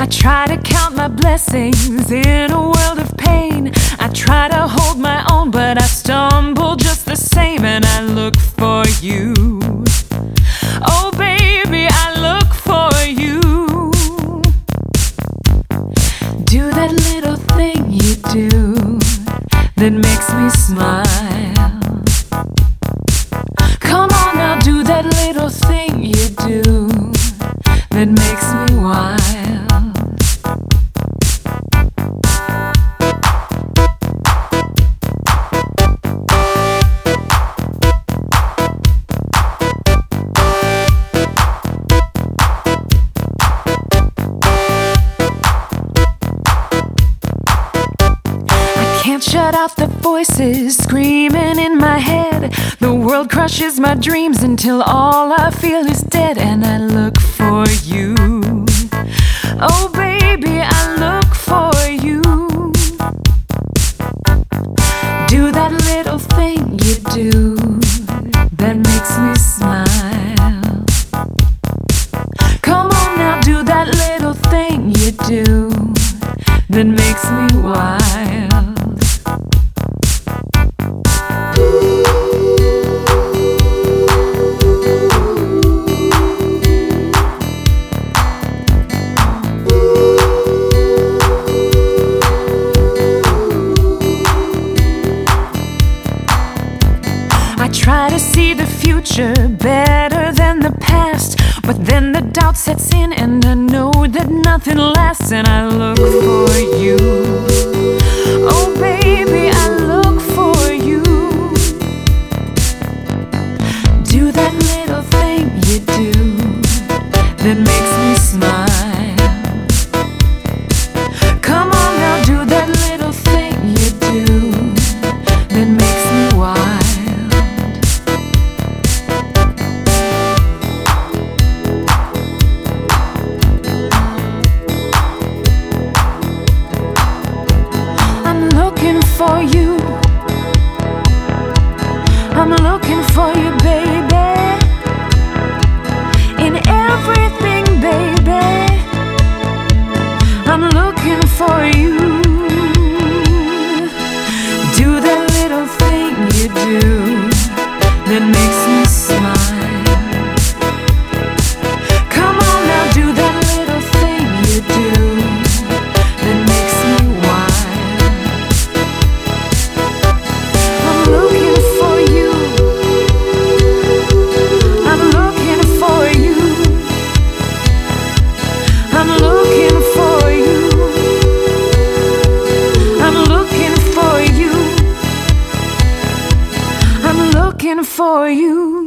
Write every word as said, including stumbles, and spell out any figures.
I try to count my blessings in a world of pain. I try to hold my own, but I stumble just the same. And I look for you. Oh baby, I look for you. Do that little thing you do that makes me smile. Come on now, do that little thing you do that makes me wild. Can't shut out the voices screaming in my head. The world crushes my dreams until all I feel is dead. And I look for you. Oh baby, I look for you. Do that little thing you do that makes me smile. Come on now, do that little thing you do that makes me wild. I try to see the future better than the past, but then the doubt sets in and I know that nothing lasts. And I look for you. Oh baby, I look for you. Do that little thing you do that makes me smile. Come on now, do that little thing you do that makes me wild. For you, I'm looking for you, baby, in everything, baby. I'm looking for you. Do that little thing you do that makes me smile. Come on now, do that little thing you do that makes me wild. For you.